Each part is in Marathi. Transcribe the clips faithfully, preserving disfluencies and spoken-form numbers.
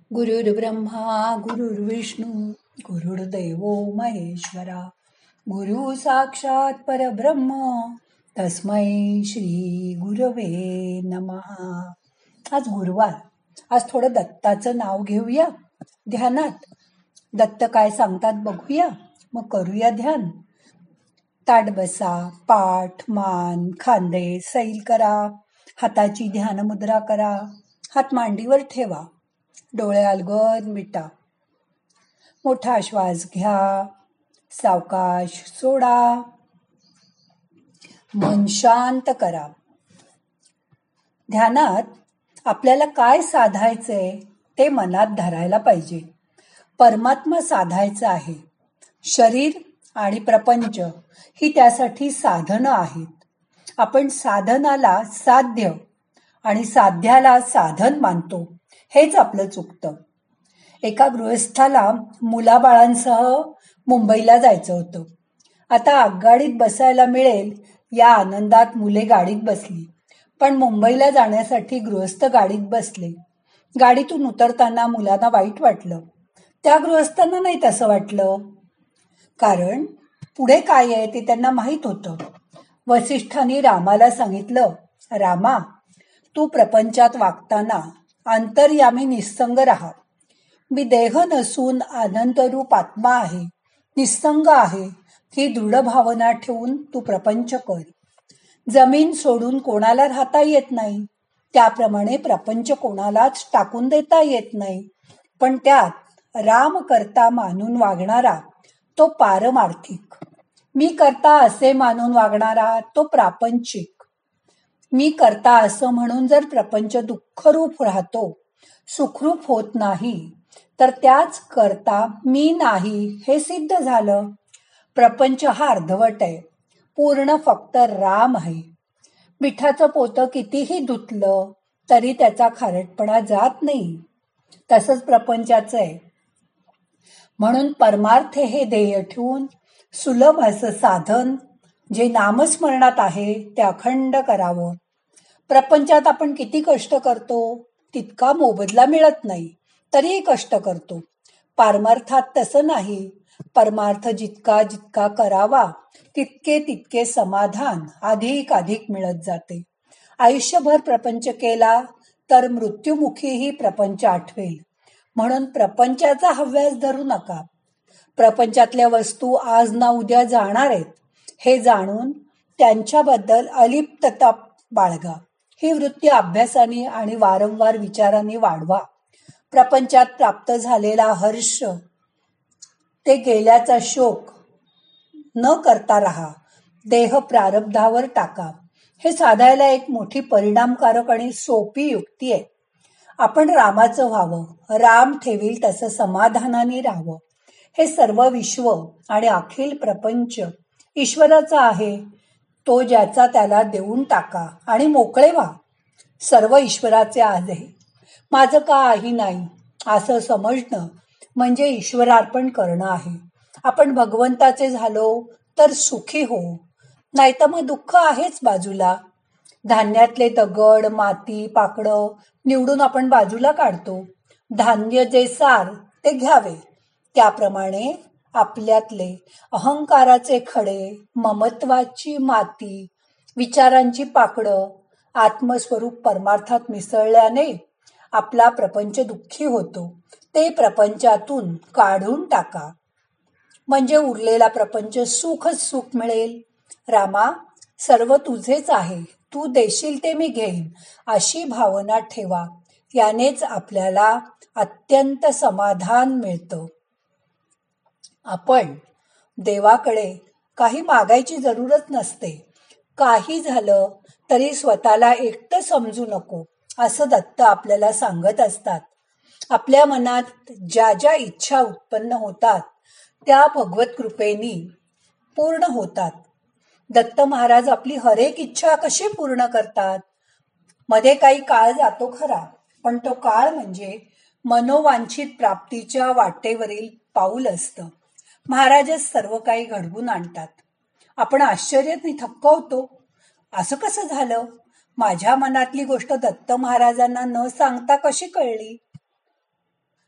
गुरुर्ब्रह्मा गुरुर्विष्णू गुरुर्देव महेश्वरा गुरु साक्षात परब्रह्म तस्मै श्री गुरवे नमहा. आज गुरुवार. आज थोडं दत्ताचं नाव घेऊया ध्यानात. दत्त काय सांगतात बघूया, मग करूया ध्यान. ताट बसा, पाठ मान खांदे सैल करा, हाताची ध्यान मुद्रा करा, हात मांडीवर ठेवा, डोळे अलगद मिटा. मोठा श्वास घ्या, सावकाश सोडा, मन शांत करा. ध्यानात आपल्याला काय साधायचंय ते मनात धरायला पाहिजे. परमात्मा साधायचं आहे. शरीर आणि प्रपंच ही त्यासाठी साधनं आहेत. आपण साधनाला साध्य आणि साध्याला साधन मानतो, हेच आपलं चुकतं. एका गृहस्थाला मुलाबाळांसह मुंबईला जायचं होतं. आता आगगाडीत बसायला मिळेल या आनंदात मुले गाडीत बसली, पण मुंबईला जाण्यासाठी गृहस्थ गाडीत बसले. गाडीतून उतरताना मुलांना वाईट वाटलं. त्या गृहस्थांना नाही तसं वाटलं, कारण पुढे काय आहे ते त्यांना माहीत होतं. वसिष्ठांनी रामाला सांगितलं, रामा, तू प्रपंचात वागताना अंतर्यामी निस्संग राहा. मी देह नसून अनंतरूप आत्मा आहे, निस्संग आहे, ही दृढ भावना ठेवून तू प्रपंच कर. जमीन सोडून कोणाला राहता येत नाही, त्याप्रमाणे प्रपंच कोणालाच टाकून देता येत नाही. पण त्यात राम करता मानून वागणारा तो पारमार्थिक, मी करता असे मानून वागणारा तो प्रापंचिक. मी करता असं म्हणून जर प्रपंच दुःखरूप राहतो, सुखरूप होत नाही, तर त्याच करता मी नाही हे सिद्ध झालं. प्रपंच हा अर्धवट आहे, पूर्ण फक्त राम आहे. मिठाचं पोतं कितीही धुतलं तरी त्याचा खारटपणा जात नाही, तसंच प्रपंचाचं आहे. म्हणून परमार्थ हे ध्येय ठेवून सुलभ असं साधन जे नामस्मरणात आहे ते अखंड करावं. प्रपंचात आपण किती कष्ट करतो तितका मोबदला मिळत नाही, तरीही कष्ट करतो. पारमार्थात तसं नाही. परमार्थ जितका जितका करावा तितके तितके समाधान अधिक अधिक मिळत जाते. आयुष्यभर प्रपंच केला तर मृत्युमुखीही प्रपंच आठवेल. म्हणून प्रपंचाचा हव्यास धरू नका. प्रपंचातल्या वस्तू आज ना उद्या जाणार आहेत हे जाणून त्यांच्याबद्दल अलिप्तता बाळगा. ही वृत्ती अभ्यासाने आणि वारंवार विचाराने वाढवा. प्रपंचात प्राप्त झालेला हर्ष ते गेल्याचा शोक न करता राहा. देह प्रारब्धावर टाका. हे साधायला एक मोठी परिणामकारक आणि सोपी युक्ती आहे. आपण रामाचं व्हावं, राम ठेवील तसं समाधानाने राहावं. हे सर्व विश्व आणि अखिल प्रपंच ईश्वराचा आहे. तो ज्याचा त्याला देऊन टाका आणि मोकळे व्हा. सर्व ईश्वराचे आहे, माझं काही नाही असं समजणं म्हणजे ईश्वरार्पण करणं आहे. आपण भगवंताचे झालो तर सुखी हो, नाही तर मग दुःख आहेच बाजूला. धान्यातले दगड माती पाकडं निवडून आपण बाजूला काढतो. धान्य जे सार ते घ्यावे. त्याप्रमाणे आपल्यातले अहंकाराचे खडे, ममत्वाची माती, विचारांची पाकडं आत्मस्वरूप परमार्थात मिसळल्याने आपला प्रपंच दुःखी होतो. ते प्रपंचातून काढून टाका, म्हणजे उरलेला प्रपंच सुखच सुख मिळेल. रामा, सर्व तुझेच आहे, तू देशील ते मी घेईन अशी भावना ठेवा. यानेच आपल्याला अत्यंत समाधान मिळतं. आपण देवाकडे काही मागायची जरूरच नसते. काही झालं तरी स्वतःला एकटं समजू नको, असं दत्त आपल्याला सांगत असतात. आपल्या मनात ज्या ज्या इच्छा उत्पन्न होतात त्या भगवत कृपेनी पूर्ण होतात. दत्त महाराज आपली हरेक इच्छा कशी पूर्ण करतात? मध्ये काही काळ जातो खरा, पण तो काळ म्हणजे मनोवांछित प्राप्तीच्या वाटेवरील पाऊल असतं. महाराजच सर्व काही घडवून आणतात. आपण आश्चर्याने थक्क होतो, असं कसं झालं? माझ्या मनातली गोष्ट दत्त महाराजांना न सांगता कशी कळली?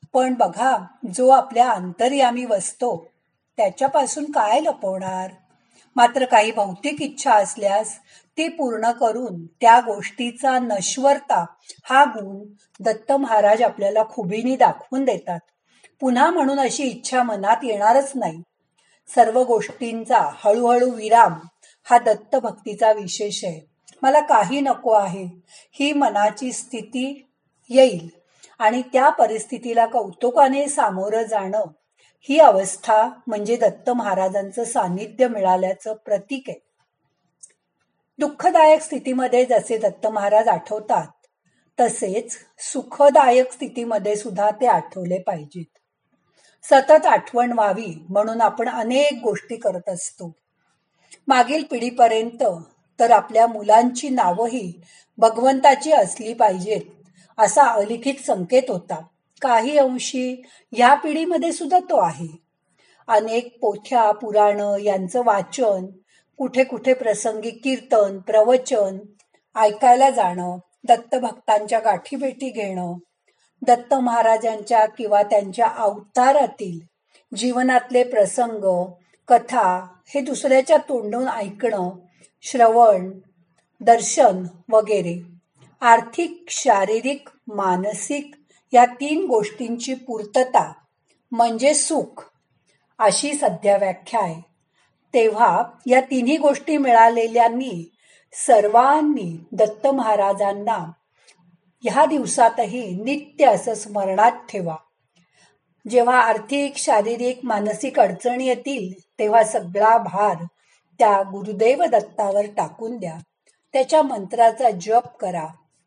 पण बघा, जो आपल्या अंतर्यामी वसतो त्याच्यापासून काय लपवणार? मात्र काही भौतिक इच्छा असल्यास ती पूर्ण करून त्या गोष्टीचा नश्वरता हा गुण दत्त महाराज आपल्याला खुबीनी दाखवून देतात. पुन्हा म्हणून अशी इच्छा मनात येणारच नाही. सर्व गोष्टींचा हळूहळू विराम हा दत्त भक्तीचा विशेष आहे. मला काही नको आहे ही मनाची स्थिती येईल आणि त्या परिस्थितीला कौतुकाने सामोरं जाणं ही अवस्था म्हणजे दत्त महाराजांचं सान्निध्य मिळाल्याचं प्रतीक आहे. दुःखदायक स्थितीमध्ये जसे दत्त महाराज आठवतात तसेच सुखदायक स्थितीमध्ये सुद्धा ते आठवले पाहिजेत. सतत आठवण व्हावी म्हणून आपण अनेक गोष्टी करत असतो. मागील पिढीपर्यंत तर आपल्या मुलांची नावंही भगवंताची असली पाहिजेत असा अलिखित संकेत होता. काही अंशी ह्या पिढीमध्ये सुद्धा तो आहे. अनेक पोथ्या पुराणं यांचं वाचन, कुठे कुठे प्रसंगी कीर्तन प्रवचन ऐकायला जाणं, दत्तभक्तांच्या गाठीभेटी घेणं, दत्त महाराजांच्या किंवा त्यांच्या अवतारातील जीवनातले प्रसंग कथा हे दुसऱ्याच्या तोंडून ऐकणं, श्रवण दर्शन वगैरे. आर्थिक शारीरिक मानसिक या तीन गोष्टींची पूर्तता म्हणजे सुख अशी सध्या व्याख्या आहे. तेव्हा या तिन्ही गोष्टी मिळालेल्यांनी सर्वांनी दत्त महाराजांना ह्या दिवसातही नित्य असं स्मरणात ठेवा. जेव्हा आर्थिक शारीरिक मानसिक अडचणी येतील तेव्हा सगळा भार त्या गुरुदेव दत्तावर टाकून द्या. त्याच्या मंत्राचा जप करा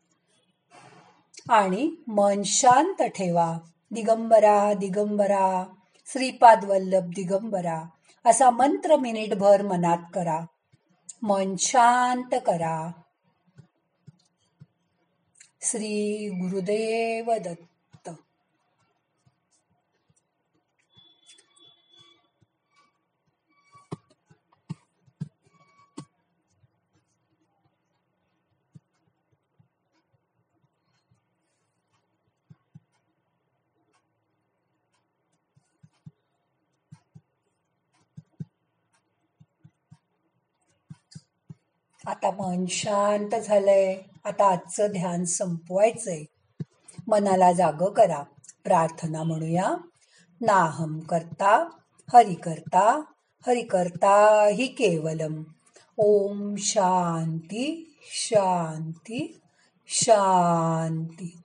आणि मन शांत ठेवा. दिगंबरा दिगंबरा श्रीपाद वल्लभ दिगंबरा असा मंत्र मिनिटभर मनात करा. मन शांत करा. श्री गुरुदेव दत्त. आता मन शांत झालंय. आता आजचं ध्यान संपवायचंय. मनाला जाग करा. प्रार्थना म्हणूया. नाहम करता हरि करता हरि करता हि केवलम. ओम शांती शांती शांती.